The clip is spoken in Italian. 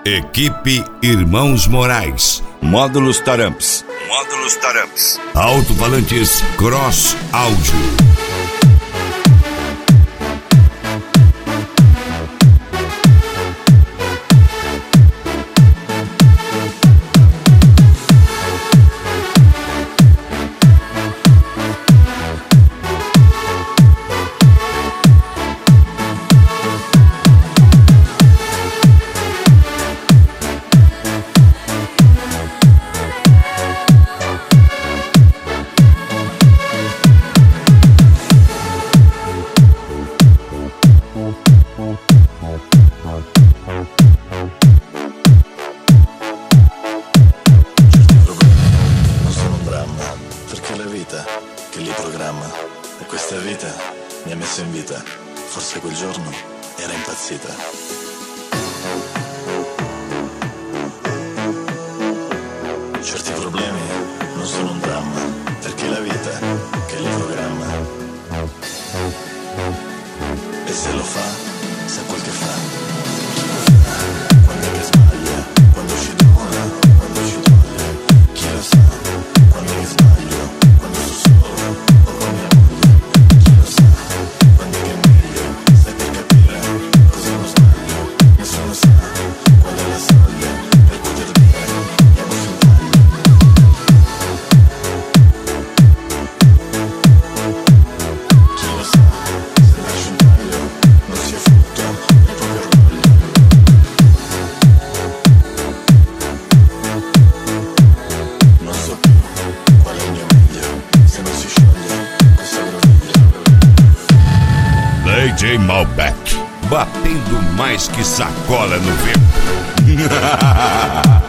Equipe Irmãos Morais. Módulos Taramps. Módulos Taramps. Alto-falantes Cross Áudio. Che li programma e questa vita mi ha messo in vita, forse quel giorno era impazzita. Certi problemi non sono un dramma, perché è la vita che li programma. E se lo fa, sa quel che fa. Quando è che sbaglia, quando ci dona, quando ci toglie, chi lo sa, quando è che sbaglio, quando sto solo o con mia moglie, chi lo sa, quando è che è meglio, stai per capire cosa non sbaglio, nessuno sa qual è la soglia per poter dire andiamo sul taglio. Chi lo sa, se lascio un taglio non sia frutto del proprio orgoglio. Non so più qual è il mio meglio, se non si scioglie questo groviglio. DJ Malbec, batendo mais que sacola no vento.